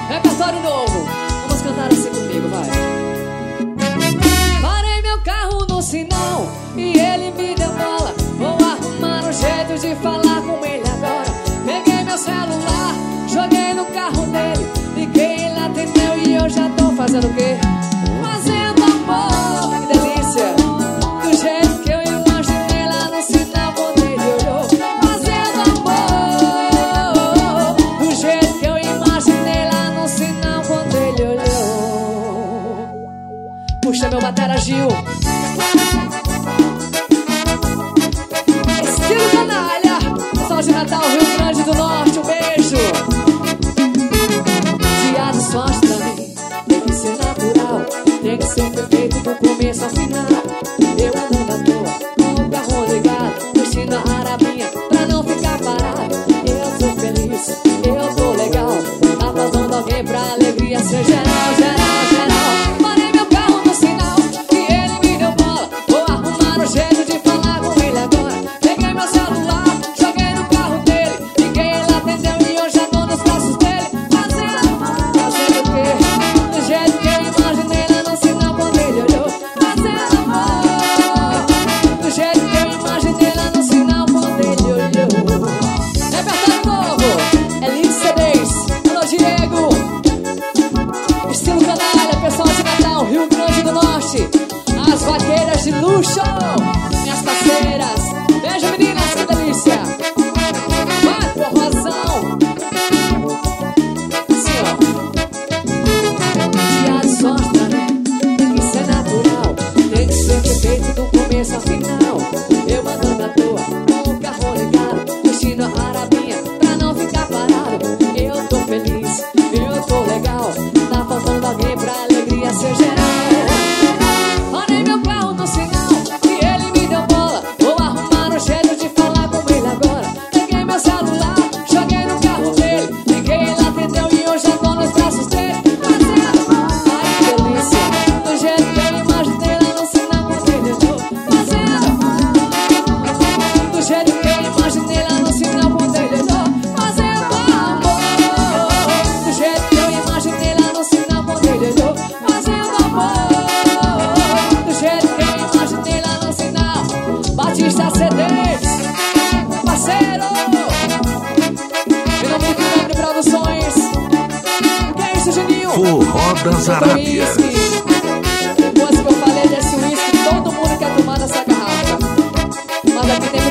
Repertório novo. Vamos cantar assim comigo, vai. Parei meu carro no sinal e ele me deu bola. Vou arrumar um jeito de falar com ele agora. Peguei meu celular, joguei no carro dele. Liguei, ele atendeu e eu já tô fazendo o quê? Fazendo amor, que delícia. Do jeito que eu imaginei lá no sinal quando ele olhou. Fazendo amor, do jeito que eu imaginei lá no sinal quando ele olhou. Puxa meu batera Gil. Estilo canalha. Pessoal de Natal, Rio Grande do Norte, um beijo. Dia de sorte pra mim tem que ser natural, tem que ser perfeito do começo ao final. Eu andando à toa, com o carro ligado, curtindo a arabinha pra não ficar parado. Eu tô feliz, eu tô legal, tá faltando alguém pra alegria ser geral, geral, geral. Parei meu carro no sinal e ele me deu bola. Vou arrumar um jeito de falar com ele agora. Peguei meu celular, joguei no carro dele. Liguei, ele atendeu e eu já tô nos braços dele. Fazendo o quê? Do jeito que eu imaginei lá no sinal quando ele olhou. Fazendo amor, do jeito que eu imaginei lá no sinal quando ele olhou. Repertório novo, é Lindo CDs. Alô, Diego. Estilo canalha, pessoal de Natal, Rio Grande do Norte. As vaqueiras de luxo, minhas parceiras. Beijo, meninas, que delícia. Vai, forrozão. Assim, ó. Dia de sorte pra mim tem que ser natural, tem que ser perfeito do começo ao final. Eu andando à toa, com o carro ligado, curtindo a arabinha pra não ficar parado. Eu tô feliz, eu tô legal, tá faltando alguém pra alegria ser geral. Parei meu carro no sinal e ele me deu bola. Vou arrumar um jeito de falar com ele agora. Peguei meu celular, joguei no carro dele. Liguei, ele atendeu e eu já tô nos braços dele. Fazendo ai que delícia, do jeito que eu imaginei lá no sinal quando ele olhou. Fazendo do jeito que eu imaginei lá no sinal quando ele olhou. Fazendo amor, do jeito que eu imaginei lá no sinal quando ele olhou. Fazendo amor, do jeito que eu imaginei lá no sinal. Batista CDs, parceiro. Dinamite Nobre Produções. Que é isso, Juninho? Forró das Arábias. Depois que eu falei desse uísque, todo mundo quer tomar nessa garrafa. Mas aqui tem